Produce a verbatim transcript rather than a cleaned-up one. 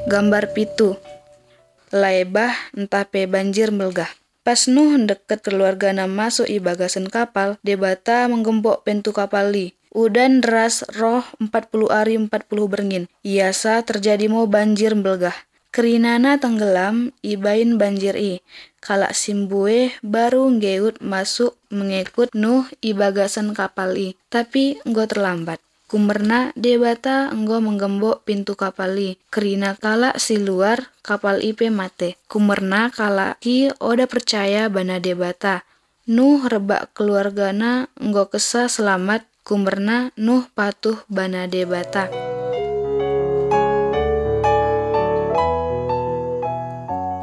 Gambar pitu. Laebah entah pe banjir melgah. Pas Nuh deket keluargana masuk i bagasan kapal, debata menggembok pintu kapal li. Udan deras roh empat puluh hari empat puluh berngin. Iasa terjadi mau banjir belgah. Kerinana tenggelam ibain banjir i. Kalak simbue baru ngeut masuk mengikut Nuh i bagasan kapal i. Tapi enggo terlambat. Kumerna debata enggo menggembok pintu kapal i. Kerina kalak si luar kapal ipe mate. Kumerna kalak ki oda percaya bana debata. Nuh rebak keluargana enggo kesah selamat. Kumerna Nuh patuh bana debata.